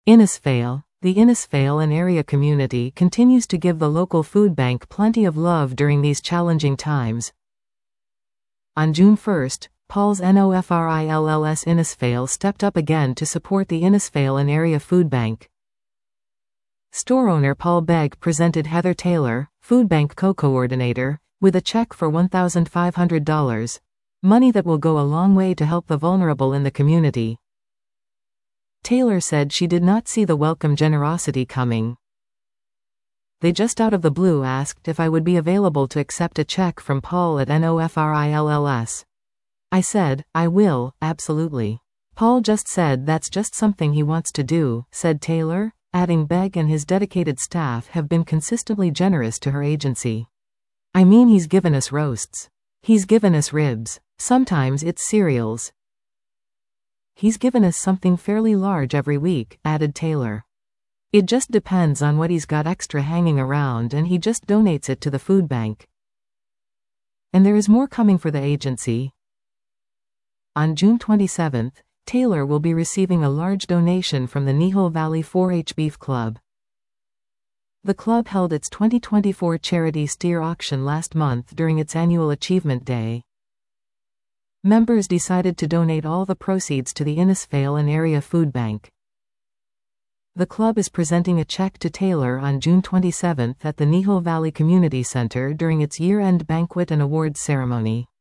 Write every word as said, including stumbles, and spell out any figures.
Innisfail. The Innisfail and area community continues to give the local food bank plenty of love during these challenging times. On June first, Paul's NOFRILLS Innisfail stepped up again to support the Innisfail and area food bank. Store owner Paul Begg presented Heather Taylor, food bank co-coordinator, with a check for one thousand five hundred dollars, money that will go a long way to help the vulnerable in the community. Taylor said she did not see the welcome generosity coming. They just out of the blue asked if I would be available to accept a check from Paul at NOFRILLS. I said, I will, absolutely. Paul just said that's just something he wants to do, said Taylor, adding Begg and his dedicated staff have been consistently generous to her agency. I mean, he's given us roasts. He's given us ribs. Sometimes it's cereals. He's given us something fairly large every week, added Taylor. It just depends on what he's got extra hanging around and he just donates it to the food bank. And there is more coming for the agency. On June twenty-seventh, Taylor will be receiving a large donation from the Nihil Valley four H Beef Club. The club held its twenty twenty-four charity steer auction last month during its annual Achievement Day. Members decided to donate all the proceeds to the Innisfail and area food bank. The club is presenting a check to Taylor on June twenty-seventh at the Nihil Valley Community Center during its year-end banquet and awards ceremony.